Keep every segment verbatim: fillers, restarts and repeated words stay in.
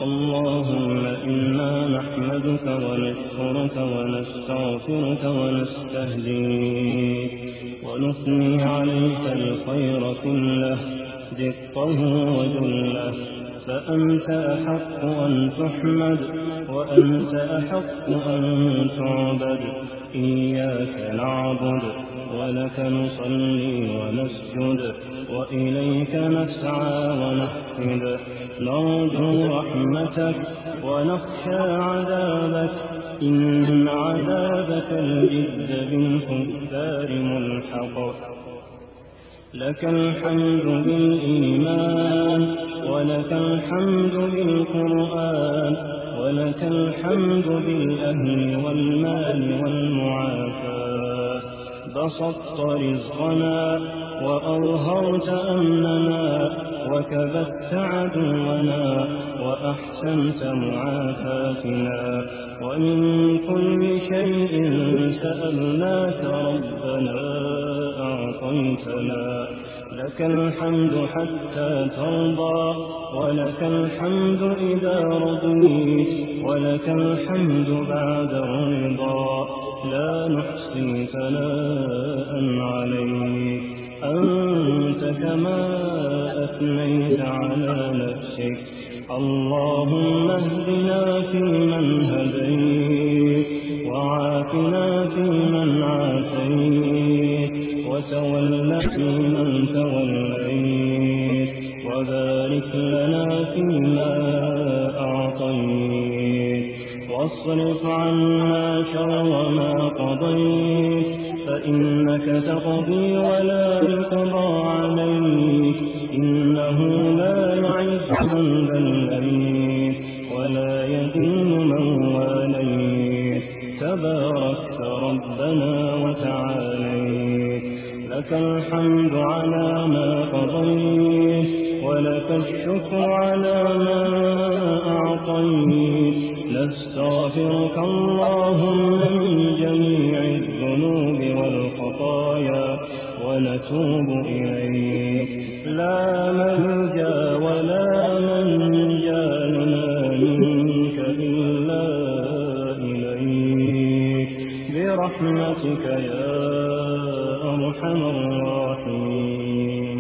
اللهم إنا نحمدك ونشكرك ونستغفرك ونستهديك ونثني عليك الخير كله دقه وجله، فأنت أحق أن تحمد وأنت أحق أن تعبد. إياك نعبد ولك نصلي ونسجد وإليك نسعى ونحفد، نرجو رحمتك ونخشى عذابك، إن عذابك الجد بالكفار ملحق. لك الحمد بالإيمان ولك الحمد بالقرآن ولك الحمد بالأهل والمال والمعافاة. بسطت رزقنا وأظهرت أمننا وكبت عدونا وأحسنت معافاتنا، ومن كل شيء سألناك ربنا أعطيتنا. لك الحمد حتى ترضى ولك الحمد إذا رضيت ولك الحمد بعد الرضا. لا نحصي ثناء عليك أنت كما أثنيت على نفسك. اللهم اهدنا فيمن هديت وعافنا فيمن عافيت وتولنا فيمن توليت، وبارك لنا فيما أعطيت، واصرف عنا شر ما قضيت، فإنك تقضي ولا يقضى عليك، إنه لا يعز من ذليت ولا يذل من واليت. تباركت ربنا وتعاليت، لك الحمد على ما قضيت ولك الشكر على ما أعطيت. نستغفرك اللهم من جميع الذنوب والخطايا ونتوب إليك. لا ملجأ ولا منجا لنا منك إلا إليك، برحمتك يا أرحم الراحمين.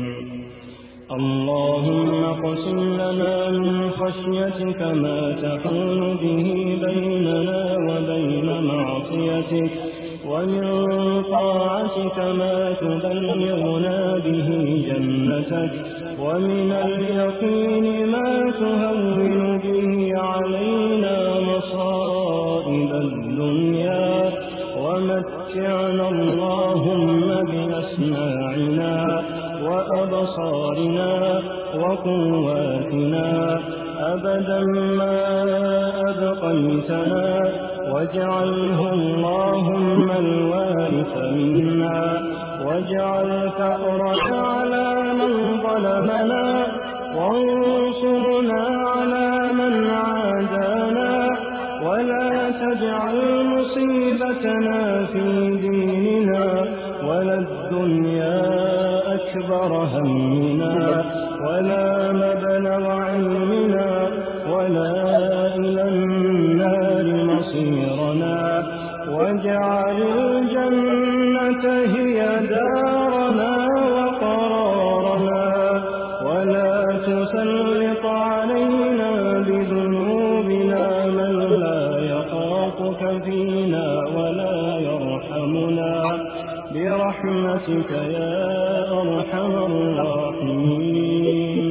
اللهم اقسم لنا من خشيتك ما تحول به بيننا وبين معصيتك، ومن طاعتك ما تبلغنا به جنتك، ومن اليقين ما تهون به علينا مصائب الدنيا، ومتعنا اللهم بأسماعنا وأبصارنا وقواتنا أبدا ما أبقيتنا، واجعله اللهم الوارث منا، واجعل ثأرنا على من ظلمنا، وانصرنا على من عادانا، ولا تجعل مصيبتنا في ديننا، ولا الدنيا أكبر همنا، ولا مبلغ علمنا، ولا إلى النار مصيرنا، واجعل الجنة هي دارنا وقرارنا، ولا تسلط علينا بذنوبنا من لا يخافك فينا ولا يرحمنا، برحمتك يا أرحم الراحمين.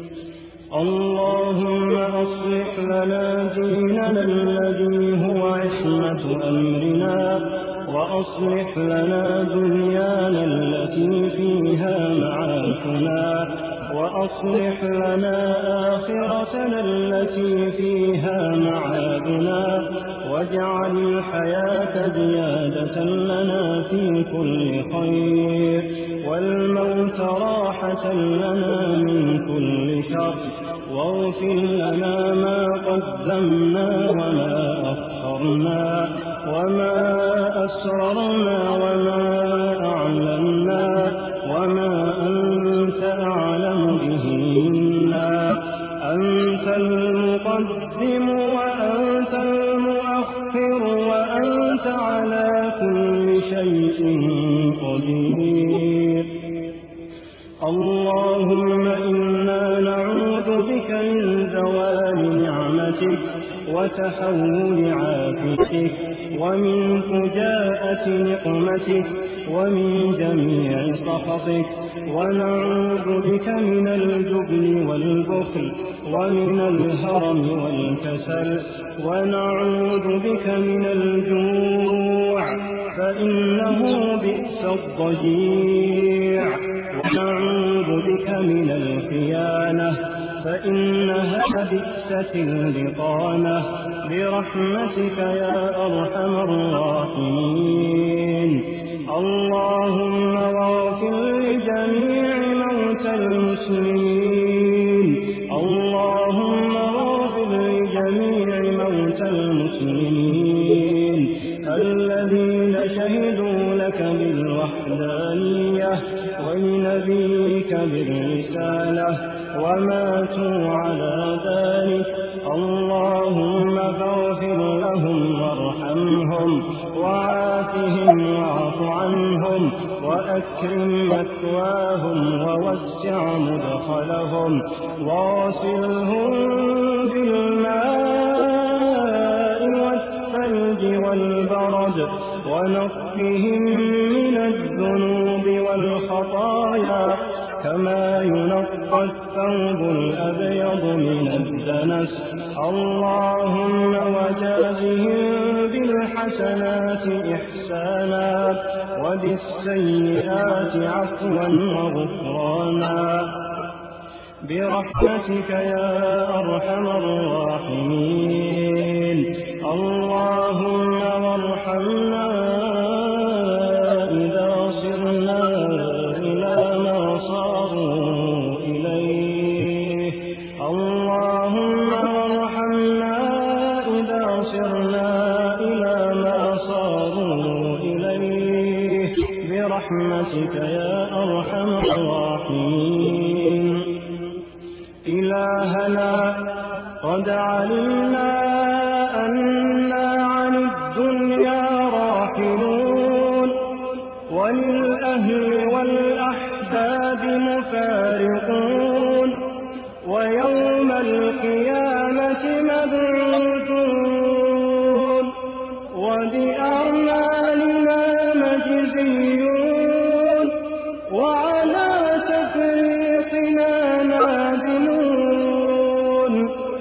اللهم أصلح لنا ديننا الذي هو عصمة أمرنا، وأصلح لنا دنيانا التي فيها معاشنا، وأصلح لنا آخرتنا التي فيها معادنا، واجعل الحياة زيادة لنا في كل خير، والموت راحة لنا من كل شر، واغفر لنا ما قدمنا وما أخرنا وما أسررنا وما أعلنا وما أنت أعلم به منا. أنت المقدم المقدم وأنت المؤخر وأنت على كل شيء قدير. اللهم إنا نعوذ بك من زوال نعمتك وتحول عافيتك ومن فجاءة نقمتك ومن جميع سخطك، ونعوذ بك من الجبن والبخل ومن الهرم والكسل، ونعوذ بك من الجوع فإنه بئس الضجيع، ونعوذ بك من الخيانة فإنها بئست البطانة، برحمتك يا أرحم الراحمين. اللهم اغفر لجميع موتى المسلمين، اللهم اغفر لجميع موتى المسلمين الذين شهدوا لك بالوحدانية ولنبيك بالرسالة وماتوا على ذلك. اللهم فاغفر لهم وارحمهم وعافهم واعف عنهم وأكرم مثواهم ووسع مدخلهم واغسلهم بالماء والثلج والبرد ونقهم من الذنوب والخطايا كما ينقى الثوب الأبيض من الدنس. اللهم وجازهم بالحسنات إحسانا وبالسيئات عفوا وغفرانا، برحمتك يا أرحم الراحمين. اللهم وارحمنا إذا صرنا إلى ما صاروا إليه، اللهم وارحمنا إذا صرنا إلى ما صاروا إليه، برحمتك يا أرحم الراحمين. إلهنا قد علمنا أنا عن الدنيا راحلون وللأهل والأحباب مفارقون ويوم القيامة مبعوثون وبأعمالنا مجزيون وعلى تفريطنا نادمون.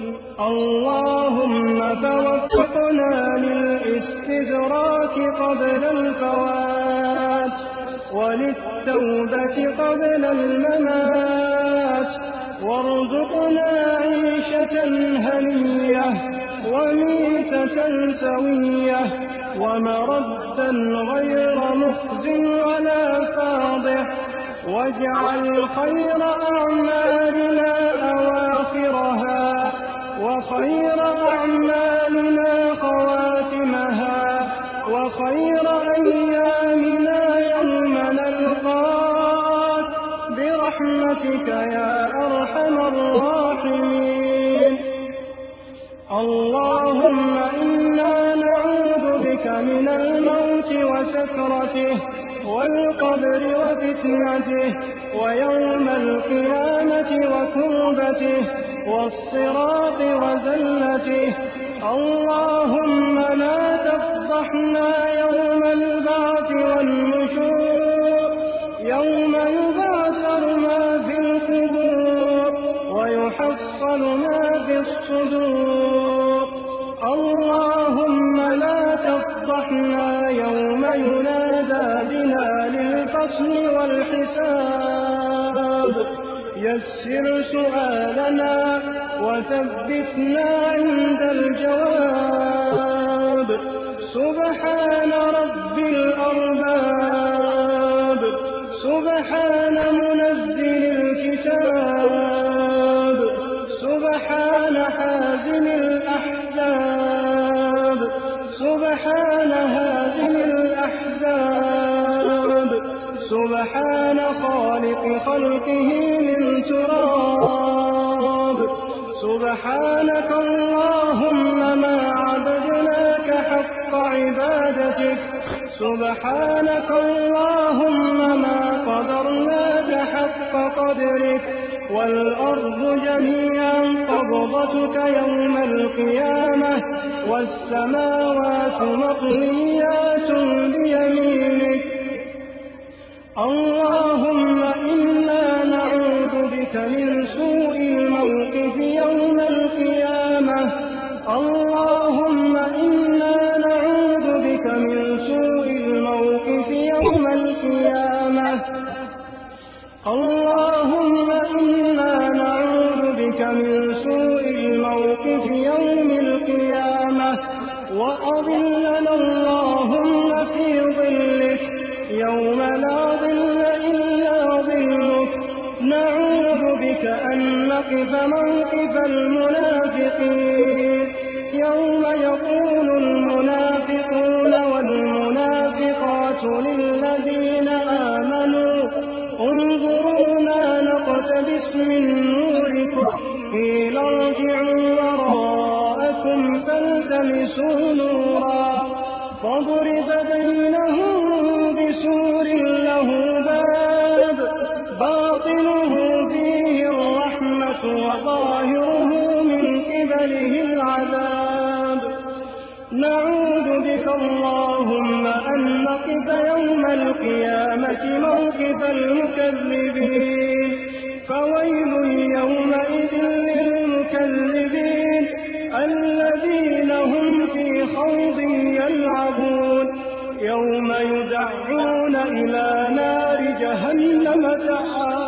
اللهم توفقنا للاستدراك قبل الفوات وللتوبة قبل الممات، وارزقنا عيشة هنية وميتة سوية ومردا غير مخز ولا فاضح، واجعل خير أعمالنا أواخرها وخير أعمالنا خواتمها وخير أيامنا يوم نلقاك، برحمتك يا أرحم الراحمين. اللهم إنا نعوذ بك من الموت وسكرته والقبر وفتنته ويوم القيامة وكربته والصراط وزلته. اللهم لا تفضحنا يوم البعث والنشور، يوم يبعثر ما في القبور ويحصل ما في الصدور. اللهم لا تفضحنا يوم ينادى بنا للفصل والحساب، يسر سؤالنا وثبتنا عند الجواب. سبحان رب الأرباب، سبحان منزل الكتاب، سبحان حازم الأحزاب، سبحان هازم الأحزاب، سبحان خالق خلقه من تراب، سبحانك اللهم ما عبدناك حق عبادتك سبحانك اللهم ما قدرناك حق قدرك والأرض جميعا قبضتك يوم القيامة والسماوات مطويات بيمينك اللهم إنا نعوذ بك من سوء الموقف يوم القيامة اللهم إنا نعوذ بك من سوء الموقف يوم القيامة اللهم إنا نعوذ بك من سوء الموقف يوم القيامة وأظلنا اللهم في ظلك يوم لا ظل إلا ظلك نعوذ بك أن نقف موقف المنافقين يوم يقول المنافقون والمنافقات للذين آمنوا انظرونا نقتبس من نوركم قيل ارجعوا وراءكم فالتمسوا نورا فضرب بينهم بسور له باب باطنه فيه الرحمة وظاهره من قبله العذاب نعوذ بك اللهم أن نقف يوم القيامة موقف المكذبين فويل يومئذ للمكذبين الذين هم في خوض يلعبون يوم يدعون إلى نار جهنم دعا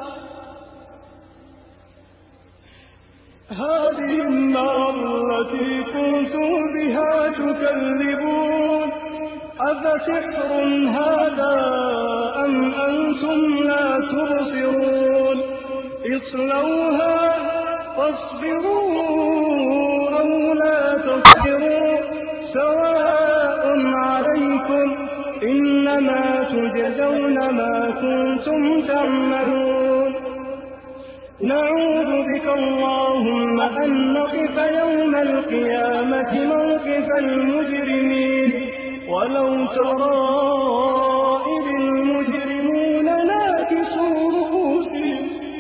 هذه النار التي كنتم بها تكذبون أفسحر هذا أم أنتم لا تبصرون اصلوها فاصبروا أو لا تصبروا سواء عليكم إنما تجزون ما كنتم تعملون نعوذ بك اللهم أن نقف يوم القيامة موقف المجرمين ولو ترى إذ المجرمون ناكسوا رؤوسهم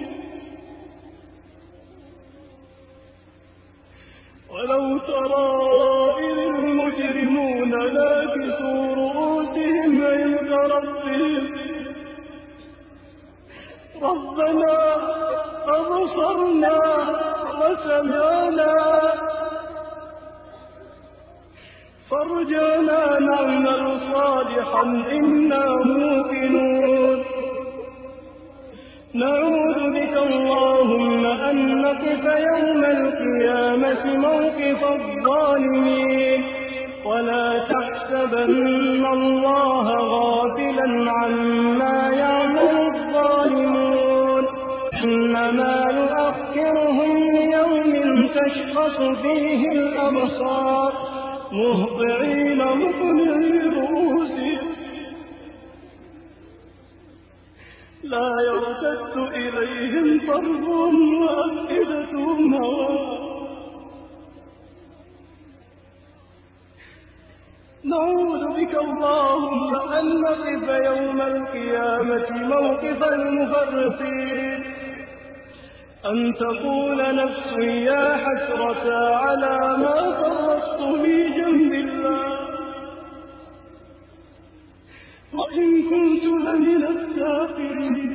ولو ترى إذ المجرمون ناكسوا رؤوسهم عند ربهم ربنا أبصرنا وسمعنا فارجعنا نعمل صالحا إنا موقنون نعوذ بك اللهم أن نقف يوم القيامة موقف الظالمين ولا تحسبن الله غافلا عما يعمل الظالمون إنما يؤخرهم ليوم تشخص فيه الأبصار مهطعين مقنعي رؤوسهم لا يرتد إليهم طرفهم وأفئدتهم هواء نعوذ بك اللهم أن نقف يوم القيامة موقف المفرطين أن تقول نفسي يا حسرة على ما فرطت في جنب الله وإن كنت لمن الساخرين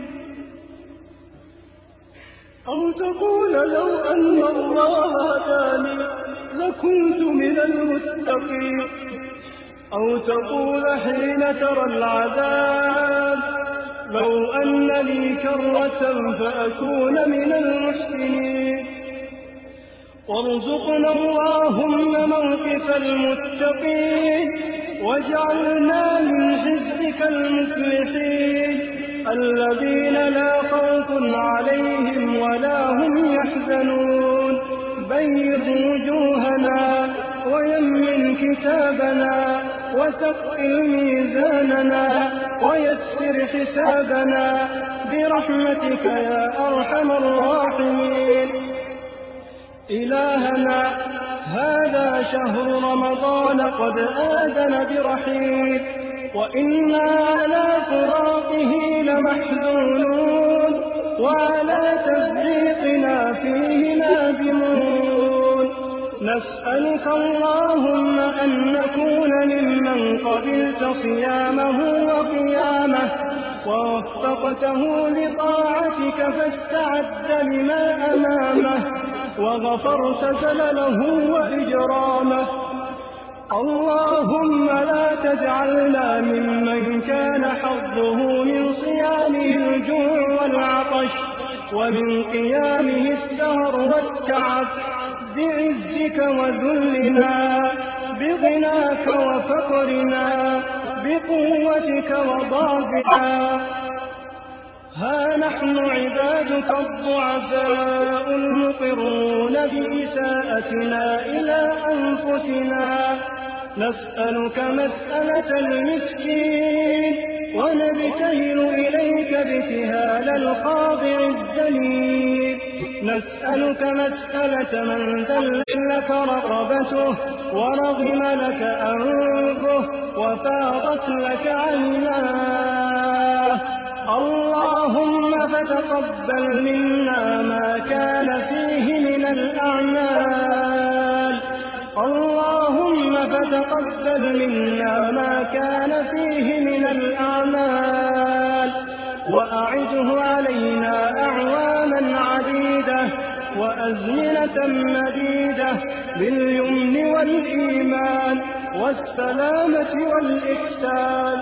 أو تقول لو أن الله هداني لكنت من المتقين أو تقول حين ترى العذاب لو أن لي كرة فأكون من المحسنين وارزقنا اللهم موقف المتقين واجعلنا من حزبك المفلحين الذين لا خوف عليهم ولا هم يحزنون بيض وجوهنا ويمن كتابنا وثقل ميزاننا ويسر حسابنا برحمتك يا أرحم الراحمين إلهنا هذا شهر رمضان قد آذن برحيل، وإنا على فراقه لمحزونون، وعلى تفريقنا فيه نادمون. نسألك اللهم أن نكون ممن قبلت صيامه وقيامه، ووفقته لطاعتك فاستعد لما أمامه، وغفرت زلله وإجرامه. اللهم لا تجعلنا ممن كان حظه من صيامه الجوع والعطش، ومن قيامه السهر والتعب، بعزك وذلنا، بغناك وفقرنا، بقوتك وضعفنا. ها نحن عبادك الضعفاء المقرون بإساءتنا إلى أنفسنا، نسألك مسألة المسكين، ونبتهل إليك ابتهال الخاضع الذليل. نسألك مسألة من ذل لك رقبته، ورغم لك أنفه، وفاضت لك عيناه. اللهم فتقبل منا ما كان فيه من الأعمال، اللهم فتقبل منا ما كان فيه من الأعمال، وأعده علينا أعواما عديدة وأزمنة مديدة باليمن والإيمان والسلامة والإحسان،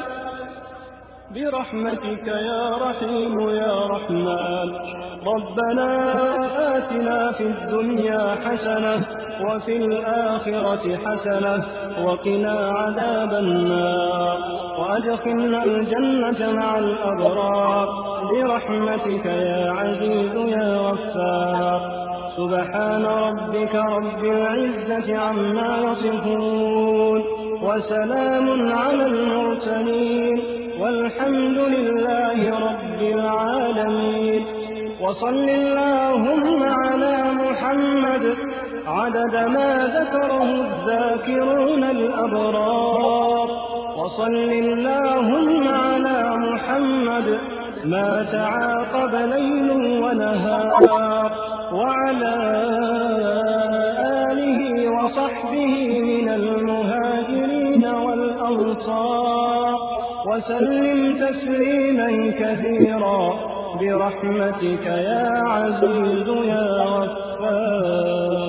برحمتك يا رحيم يا رحمن. ربنا آتنا في الدنيا حسنة وفي الآخرة حسنة وقنا عذاب النار، وأدخلنا الجنة مع الأبرار، برحمتك يا عزيز يا غفار. سبحان ربك رب العزة عما يصفون، وسلام على المرسلين، والحمد لله رب العالمين. وصل اللهم على محمد عدد ما ذكره الذاكرون الأبرار، وصل اللهم على محمد ما تعاقب ليل ونهار، وعلى آله وصحبه من المهاجرين والأنصار، وسلم تسليما كثيرا برحمتك يا عزيز يا غفار.